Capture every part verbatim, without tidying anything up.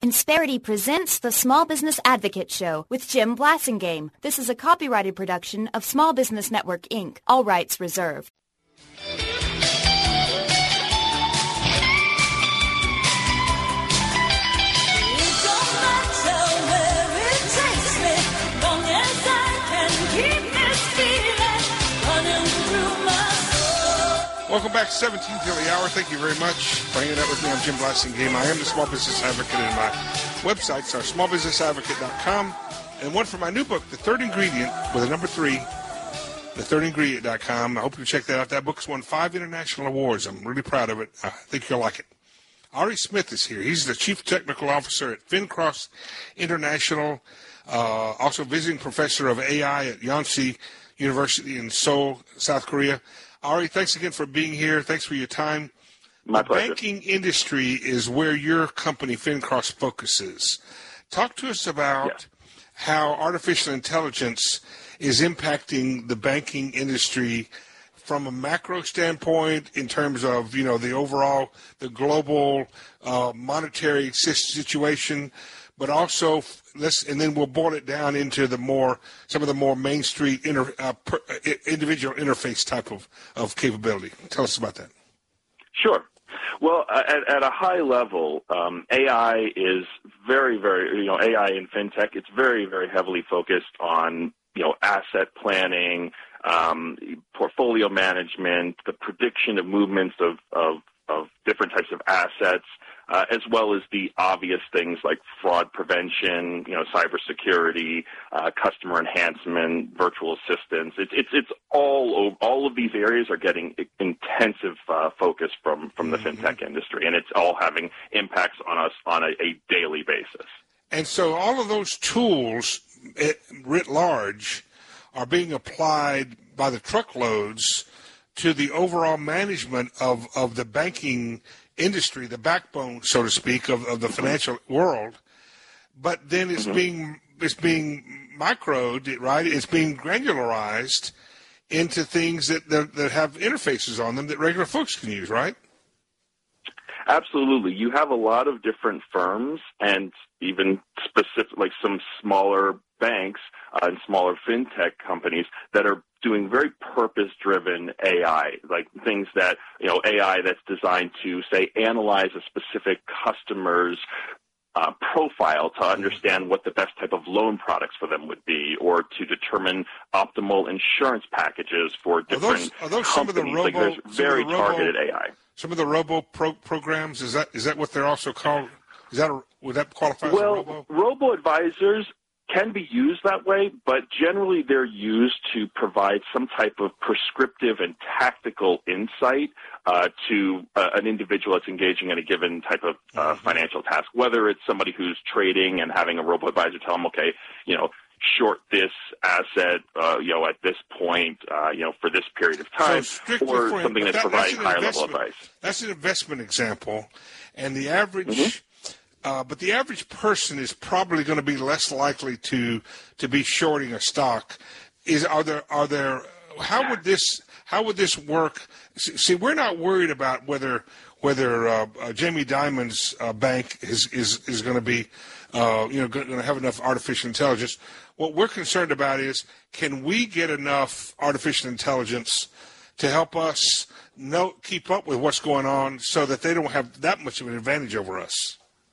Insperity presents the Small Business Advocate Show with Jim Blasingame. This is a copyrighted production of Small Business Network, Incorporated. All rights reserved. Welcome back, seventeenth till the hour. Thank you very much for hanging out with me. I'm Jim Blasingame. I am the Small Business Advocate, and my websites are small business advocate dot com. And one for my new book, The Third Ingredient, with a number three, the third ingredient dot com. I hope you check that out. That book's won five international awards. I'm really proud of it. I think you'll like it. Ari Smith is here. He's the Chief Technical Officer at FinCross International, uh, also visiting professor of A I at Yonsei University in Seoul, South Korea. Ari, thanks again for being here. Thanks for your time. My the pleasure. Banking industry is where your company, FinCross, focuses. Talk to us about yeah. how artificial intelligence is impacting the banking industry from a macro standpoint in terms of, you know, the overall, the global uh, monetary situation, but also let's, and then we'll boil it down into the more, some of the more Main Street inter, uh, per, uh, individual interface type of, of capability. Tell us about that. Sure. Well, at, at a high level, um, A I is very, very, you know, A I in fintech, it's very, very heavily focused on, you know, asset planning, um, portfolio management, the prediction of movements of, of, of different types of assets, Uh, as well as the obvious things like fraud prevention, you know, cybersecurity, uh, customer enhancement, virtual assistants. It's it's it's all all of these areas are getting intensive uh, focus from from the mm-hmm. fintech industry, and it's all having impacts on us on a, a daily basis. And so, all of those tools, it, writ large, are being applied by the truckloads to the overall management of of the banking industry, the backbone, so to speak, of, of the financial world, but then it's mm-hmm. being it's being microed, right? It's being granularized into things that, that that have interfaces on them that regular folks can use, right? Absolutely. You have a lot of different firms and even specific, like some smaller banks uh, and smaller fintech companies that are doing very purpose-driven A I, like things that, you know, A I that's designed to, say, analyze a specific customer's uh, profile to understand what the best type of loan products for them would be, or to determine optimal insurance packages for different are those, are those companies. Some of the robo, like there's very the robo, targeted A I. Some of the robo pro programs, is that is that what they're also called? Is that a, would that qualify well, as a robo? Robo advisors can be used that way, but generally they're used to provide some type of prescriptive and tactical insight uh, to uh, an individual that's engaging in a given type of uh, mm-hmm. financial task, whether it's somebody who's trading and having a robo-advisor tell them, okay, you know, short this asset, uh, you know, at this point, uh, you know, for this period of time, so or for, something that's that, providing that's higher level advice. That's an investment example, and the average... Mm-hmm. Uh, but the average person is probably going to be less likely to to be shorting a stock. Is are there are there? How would this how would this work? See, we're not worried about whether whether uh, uh, Jamie Dimon's uh, bank is is is going to be uh, you know going to have enough artificial intelligence. What we're concerned about is, can we get enough artificial intelligence to help us know keep up with what's going on, so that they don't have that much of an advantage over us?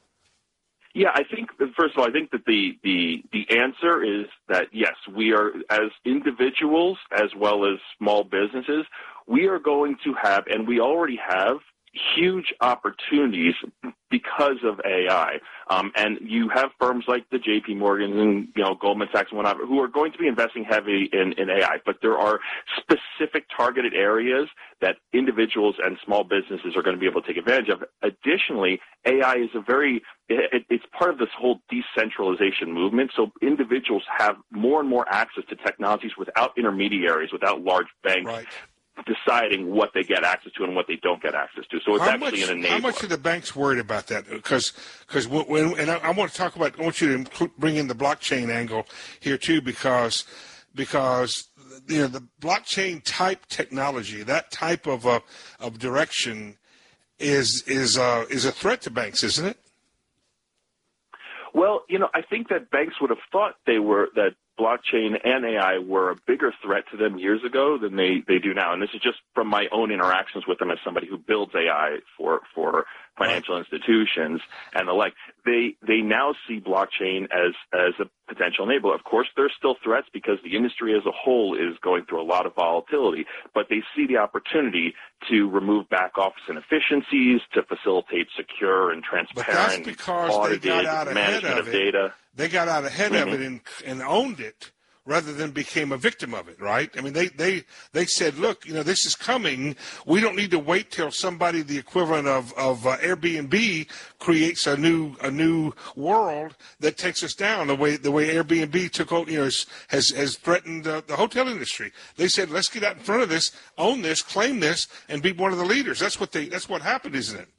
Yeah, I think, first of all, I think that the, the, the answer is that, yes, we are, as individuals as well as small businesses, we are going to have, and we already have, huge opportunities because of A I. Um, and you have firms like the J P Morgan and, you know, Goldman Sachs and whatnot who are going to be investing heavy in, in A I. But there are specific targeted areas that individuals and small businesses are going to be able to take advantage of. Additionally, A I is a very, it, it's part of this whole decentralization movement. So individuals have more and more access to technologies without intermediaries, without large banks. Right. Deciding what they get access to and what they don't get access to. So it's how actually much, an enabler. How much are the banks worried about that? Because, because when, and I, I want to talk about, I want you to include, bring in the blockchain angle here too, because, because, you know, the blockchain type technology, that type of, uh, of direction is, is, uh, is a threat to banks, isn't it? Well, you know, I think that banks would have thought they were that blockchain and A I were a bigger threat to them years ago than they, they do now. And this is just from my own interactions with them as somebody who builds A I for, for financial institutions and the like. They, they now see blockchain as, as a potential enabler. Of course, there's still threats because the industry as a whole is going through a lot of volatility, but they see the opportunity to remove back office inefficiencies, to facilitate secure and transparent, audited management of, of data. They got out ahead mm-hmm. of it and, and owned it rather than became a victim of it, right? I mean, they, they, they said, look, you know, this is coming. We don't need to wait till somebody, the equivalent of, of uh, Airbnb, creates a new a new world that takes us down the way the way Airbnb took, you know, has has threatened uh, the hotel industry. They said, let's get out in front of this, own this, claim this, and be one of the leaders. That's what they. That's what happened, isn't it?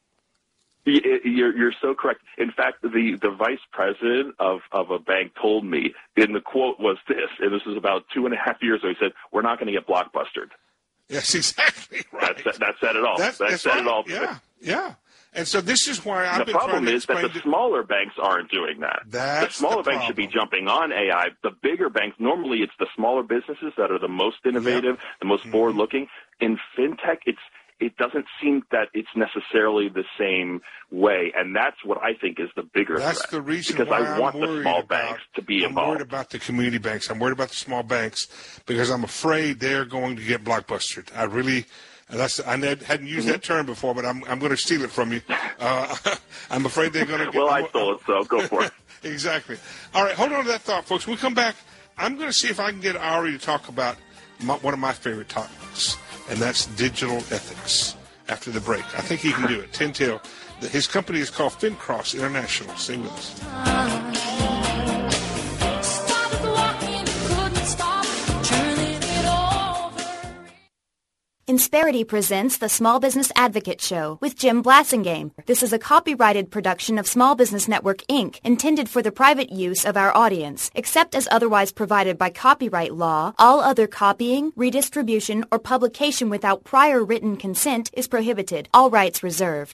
You're, you're so correct. In fact, the, the vice president of, of a bank told me, and the quote was this, and this was about two and a half years ago, he said, we're not going to get blockbustered. Yes, exactly right. That, that said it all. That's, that that's said right. it all. Yeah, yeah. And so this is why I've the been trying to problem is that the to... smaller banks aren't doing that. That's the smaller the banks should be jumping on A I. The bigger banks, normally it's the smaller businesses that are the most innovative, yep. the most mm-hmm. forward-looking. In fintech, it's it doesn't seem that it's necessarily the same way, and that's what I think is the bigger that's threat. The reason because why I want I'm the small about, banks to be I'm involved. I'm worried about the community banks. I'm worried about the small banks because I'm afraid they're going to get blockbustered. I really, that's I hadn't used mm-hmm. that term before, but I'm I'm going to steal it from you. Uh, I'm afraid they're going to get. Well, I stole it, so go for it. Exactly. All right, hold on to that thought, folks. When we come back, I'm going to see if I can get Ari to talk about my, one of my favorite topics, and that's digital ethics. After the break, I think he can do it. ten till. His company is called FinCross International. Stay with us. Insperity presents the Small Business Advocate Show with Jim Blasingame. This is a copyrighted production of Small Business Network, Incorporated, intended for the private use of our audience. Except as otherwise provided by copyright law, all other copying, redistribution, or publication without prior written consent is prohibited. All rights reserved.